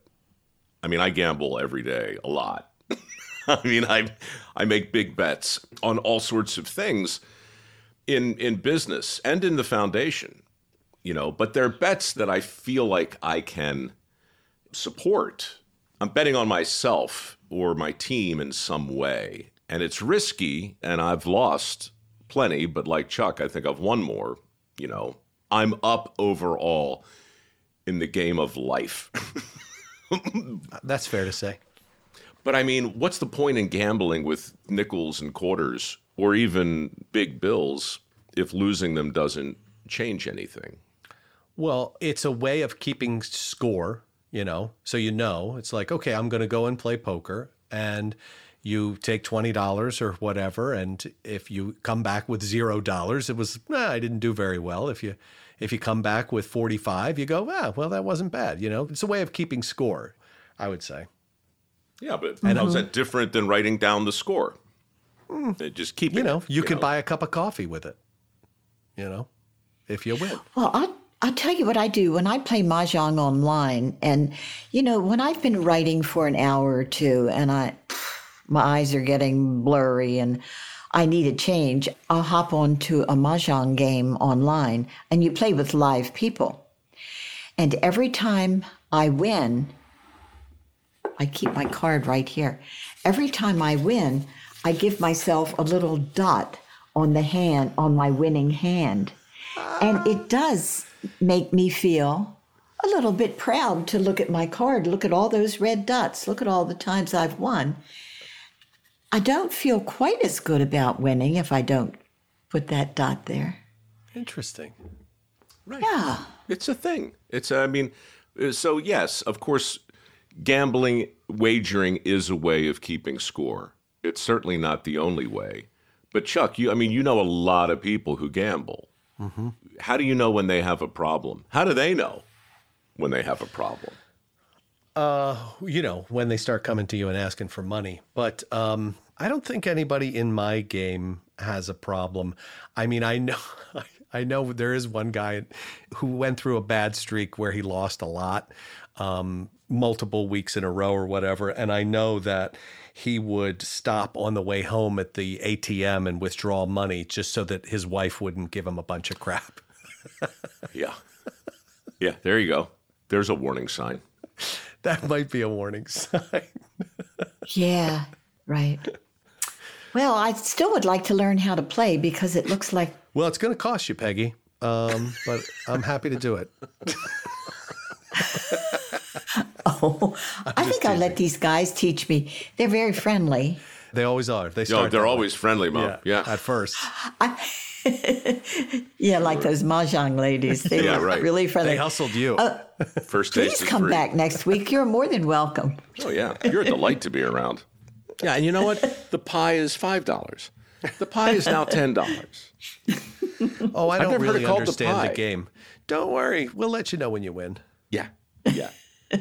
I mean, I gamble every day, a lot. I mean, I I make big bets on all sorts of things in in business and in the foundation, you know, but they're bets that I feel like I can support. I'm betting on myself or my team in some way, and it's risky, and I've lost plenty, but like Chuck, I think I've won more, you know. I'm up overall in the game of life. That's fair to say. But I mean, what's the point in gambling with nickels and quarters or even big bills if losing them doesn't change anything? Well, it's a way of keeping score, you know, so you know, it's like, okay, I'm going to go and play poker, and you take twenty dollars or whatever, and if you come back with zero dollars, it was, eh, I didn't do very well. If you if you come back with forty-five, you go, ah, well, that wasn't bad. You know, it's a way of keeping score, I would say. Yeah, but mm-hmm. How's that different than writing down the score? Mm. Just keep You know, it, you, you can know. buy a cup of coffee with it, you know, if you win. Well, I'll, I'll tell you what I do when I play Mahjong online. And, you know, when I've been writing for an hour or two and I, my eyes are getting blurry and I need a change, I'll hop onto a Mahjong game online, and you play with live people. And every time I win, I keep my card right here. Every time I win, I give myself a little dot on the hand, on my winning hand. And it does make me feel a little bit proud to look at my card. Look at all those red dots. Look at all the times I've won. I don't feel quite as good about winning if I don't put that dot there. Interesting. Right. Yeah. It's a thing. It's, I mean, so yes, of course, gambling, wagering is a way of keeping score. It's certainly not the only way. But Chuck, you, I mean, you know a lot of people who gamble. Mm-hmm. How do you know when they have a problem? How do they know when they have a problem? Uh, you know, when they start coming to you and asking for money. But um, I don't think anybody in my game has a problem. I mean, I know, I know there is one guy who went through a bad streak where he lost a lot, um, multiple weeks in a row or whatever. And I know that he would stop on the way home at the A T M and withdraw money just so that his wife wouldn't give him a bunch of crap. Yeah. Yeah, there you go. There's a warning sign. That might be a warning sign. Yeah, right. Well, I still would like to learn how to play because it looks like... Well, it's going to cost you, Peggy, um, but I'm happy to do it. Oh, I think I'll let these guys teach me. They're very friendly. They always are. They start. No, they're always way. friendly, Mom. Yeah, yeah, at first. I, Yeah, like those mahjong ladies. They Yeah, were right. really friendly. They hustled you. First taste Please is come free. back next week. You're more than welcome. Oh yeah, you're a delight to be around. Yeah, and you know what? The pie is five dollars. The pie is now ten dollars. oh, I I've don't never heard really it called the understand the, pie. game. Don't worry. We'll let you know when you win. Yeah, yeah.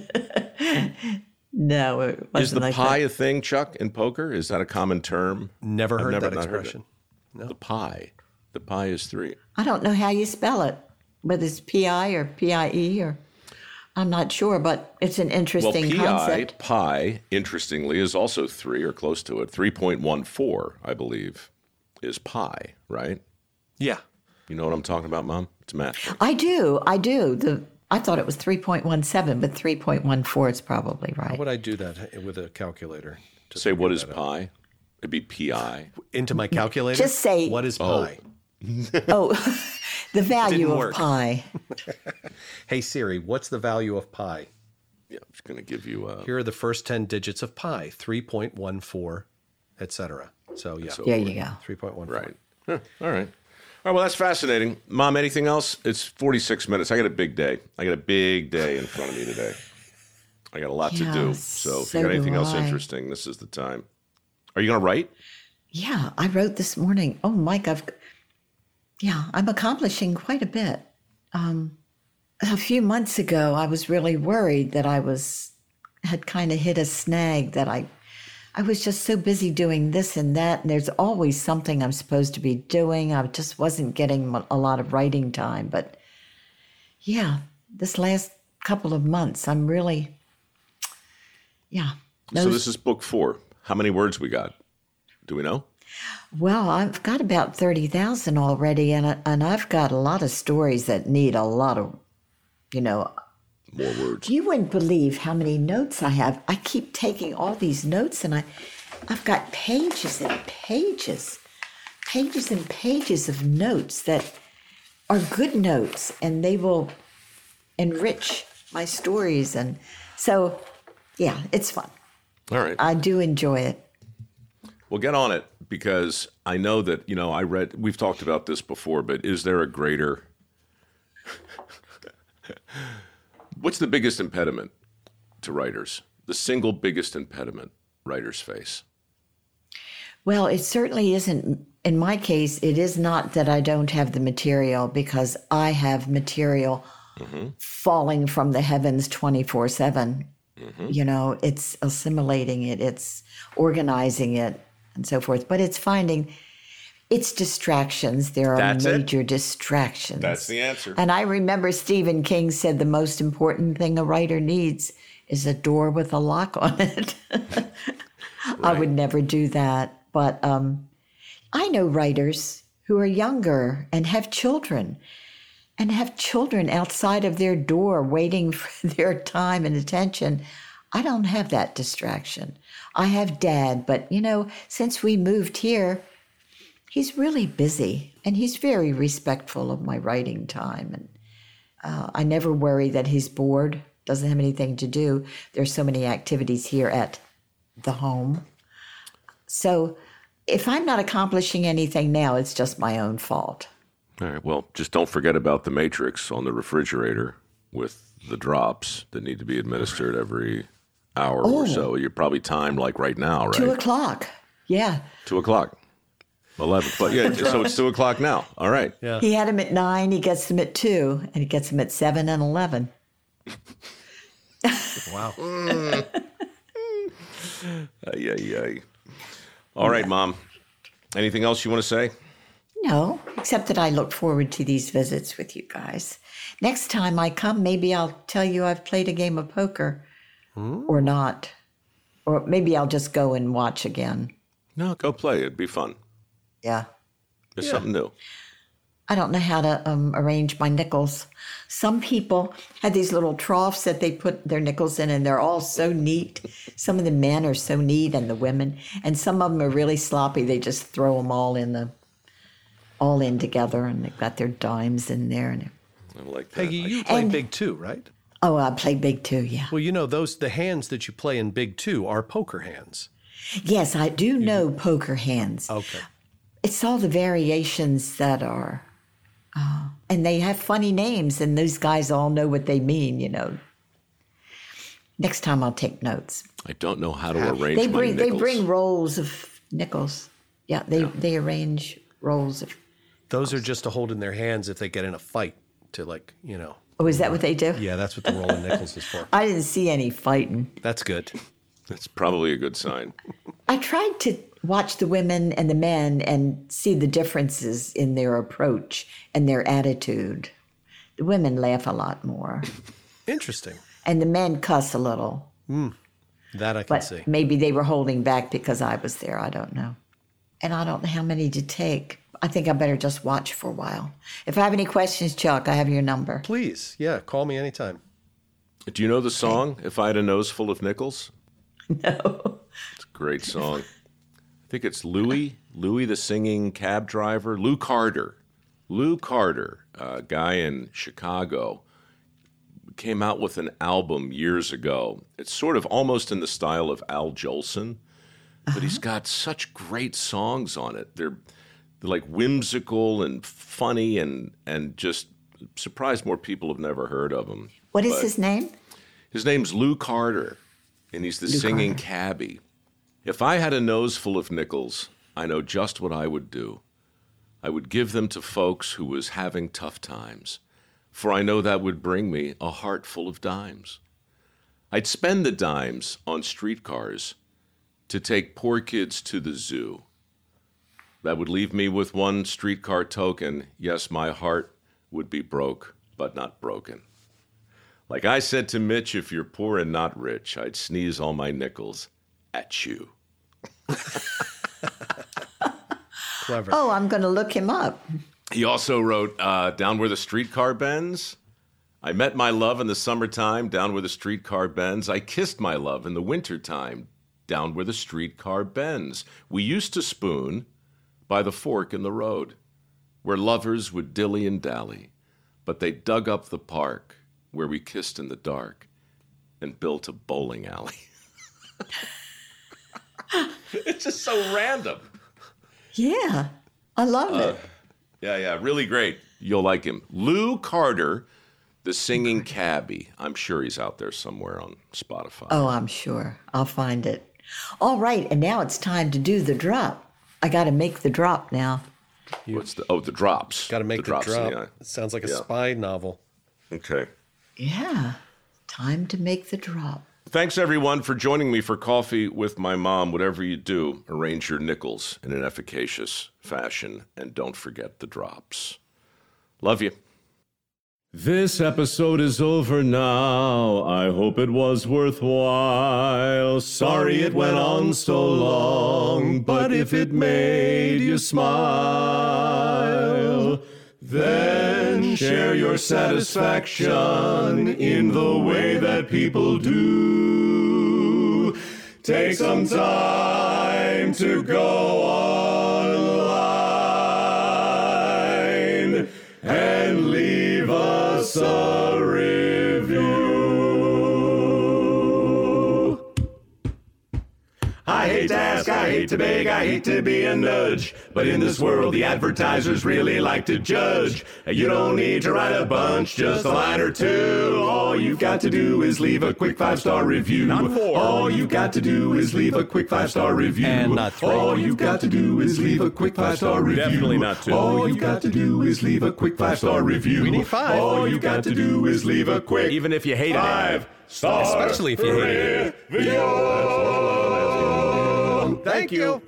No, it wasn't Is the like pie that. a thing, Chuck, in poker? Is that a common term? Never I've heard never that not heard expression. The pie. The pie is three. I don't know how you spell it, whether it's P I or P I E or I'm not sure, but it's an Well, interesting P I, concept. pi, interestingly, is also three or close to it. three point one four, I believe, is pi, right? Yeah. You know what I'm talking about, Mom? It's math. I do, I do. The I thought it was three point one seven, but three point one four is probably How right. would I do that with a calculator? to Say, what figure is that out? pi? It'd be P I. Into my calculator? Just say- what is pi? Oh, the value Didn't of work. pi. Hey Siri, what's the value of pi? Yeah, I'm just going to give you a. Here are the first ten digits of pi: three point one four, et cetera. So yeah, So- There you go. three point one four. Right. Huh, all right. All right. Well, that's fascinating. Mom, anything else? It's forty-six minutes. I got a big day. I got a big day in front of me today. I got a lot to Yeah, do. So if so you got do anything else I. interesting, this is the time. Are you going to write? Yeah, I wrote this morning. Oh, Mike, I've yeah, I'm accomplishing quite a bit. Um, a few months ago, I was really worried that I was had kind of hit a snag that I I was just so busy doing this and that, and there's always something I'm supposed to be doing. I just wasn't getting a lot of writing time, but yeah, this last couple of months, I'm really yeah. So those- this is book four. How many words we got? Do we know? Well, I've got about thirty thousand already, and, I- and I've got a lot of stories that need a lot of, you know, More words. you wouldn't believe how many notes I have. I keep taking all these notes, and I, I've got pages and pages, pages and pages of notes that are good notes, and they will enrich my stories. And so, yeah, it's fun. All right. I do enjoy it. Well, get on it because I know that, you know, I read, we've talked about this before, but is there a greater, what's the biggest impediment to writers? The single biggest impediment writers face? Well, it certainly isn't. In my case, it is not that I don't have the material because I have material falling from the heavens twenty-four seven. You know, it's assimilating it, it's organizing it, and so forth. But it's finding it's distractions. There are That's it? major distractions. That's the answer. And I remember Stephen King said the most important thing a writer needs is a door with a lock on it. I would never do that. But um, I know writers who are younger and have children and have children outside of their door waiting for their time and attention. I don't have that distraction. I have Dad, but you know, since we moved here, he's really busy and he's very respectful of my writing time. And uh, I never worry that he's bored, doesn't have anything to do. There's so many activities here at the home. So if I'm not accomplishing anything now, it's just my own fault. All right. Well, just don't forget about the matrix on the refrigerator with the drops that need to be administered every hour or so. You're probably timed like right now, right? Two o'clock. Yeah. Two o'clock. Eleven. But yeah, so it's two o'clock now. All right. Yeah. He had them at nine, he gets them at two, and he gets them at seven and eleven. Wow. Ay, ay, ay. All right, Mom. Anything else you want to say? No, except that I look forward to these visits with you guys. Next time I come, maybe I'll tell you I've played a game of poker or not. Or maybe I'll just go and watch again. No, go play. It'd be fun. Yeah. It's something new. I don't know how to um, arrange my nickels. Some people have these little troughs that they put their nickels in, and they're all so neat. Some of the men are so neat, and the women, and some of them are really sloppy. They just throw them all in the, all in together, and they've got their dimes in there. And I like that. Peggy, you play And- Big Two, right? oh, I play big too. Yeah. Well, you know those the hands that you play in Big Two are poker hands. Yes, I do know poker hands. Okay. It's all the variations that are, uh, and they have funny names, and those guys all know what they mean, you know. Next time I'll take notes. I don't know how to arrange They my bring they nickels. bring rolls of nickels. Yeah, they, yeah. they arrange rolls of. Those are just to hold in their hands if they get in a fight to, like, you know. Oh, is that what they do? Yeah, that's what the roll of nickels is for. I didn't see any fighting. That's good. That's probably a good sign. I tried to watch the women and the men and see the differences in their approach and their attitude. The women laugh a lot more. Interesting. And the men cuss a little. Mm, that I can but see. Maybe they were holding back because I was there. I don't know. And I don't know how many to take. I think I better just watch for a while. If I have any questions, Chuck, I have your number. Please. Yeah, call me anytime. Do you know the song, okay. If I Had a Nose Full of Nickels? No. It's a great song. I think it's Louis, Louis the singing cab driver, Lou Carter. Lou Carter, a guy in Chicago, came out with an album years ago. It's sort of almost in the style of Al Jolson, but uh-huh. he's got such great songs on it. They're, they're like whimsical and funny and and just surprised more people have never heard of him. What is but his name? His name's Lou Carter, and he's the Lou singing Carter. cabbie. If I had a nose full of nickels, I know just what I would do. I would give them to folks who was having tough times, for I know that would bring me a heart full of dimes. I'd spend the dimes on streetcars to take poor kids to the zoo. That would leave me with one streetcar token. Yes, my heart would be broke, but not broken. Like I said to Mitch, if you're poor and not rich, I'd sneeze all my nickels at you. Clever. Oh, I'm going to look him up. He also wrote, uh, Down Where the Streetcar Bends. I met my love in the summertime, down where the streetcar bends. I kissed my love in the wintertime, down where the streetcar bends. We used to spoon by the fork in the road, where lovers would dilly and dally, but they dug up the park where we kissed in the dark and built a bowling alley. It's just so random. Yeah, I love Uh, it. Yeah, yeah, really great. You'll like him. Lou Carter, the singing cabbie. I'm sure he's out there somewhere on Spotify. Oh, I'm sure. I'll find it. All right, and now it's time to do the drop. I got to make the drop now. What's the, oh, the drops. Got to make the, the drop. The it sounds like a yeah. spy novel. Okay. Yeah, time to make the drop. Thanks, everyone, for joining me for Coffee with My Mom. Whatever you do, arrange your nickels in an efficacious fashion, and don't forget the drops. Love you. This episode is over now. I hope it was worthwhile. Sorry it went on so long, but if it made you smile, then share your satisfaction in the way that people do. Take some time to go online and leave us a review. I hate to ask, I hate to beg, I hate to be a nudge, but in this world the advertisers really like to judge. You don't need to write a bunch, just a line or two. All you've got to do is leave a quick five-star review. Not four. All you've got to do is leave a quick five-star review. And not three. All you've got to do is leave a quick five-star review. Definitely not two. All you've got to do is leave a quick five-star review. We need five. All you've got to do is leave a quick Even if you hated it. five-star Especially if you hated review. Thank you.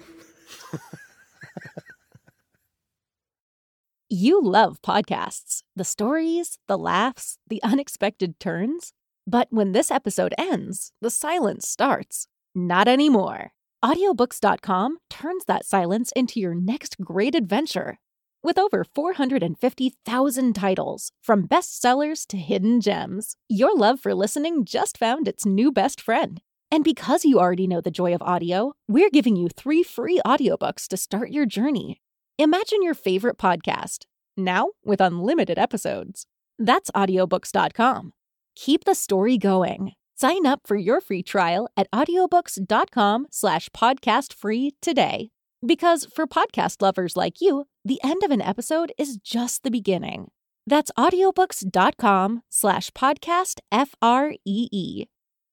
You love podcasts, the stories, the laughs, the unexpected turns. But when this episode ends, the silence starts. Not anymore. Audiobooks dot com turns that silence into your next great adventure. With over four hundred fifty thousand titles, from bestsellers to hidden gems, your love for listening just found its new best friend. And because you already know the joy of audio, we're giving you three free audiobooks to start your journey. Imagine your favorite podcast, now with unlimited episodes. That's audiobooks dot com. Keep the story going. Sign up for your free trial at audiobooks dot com slash podcast free today. Because for podcast lovers like you, the end of an episode is just the beginning. That's audiobooks.com slash podcast F R E E.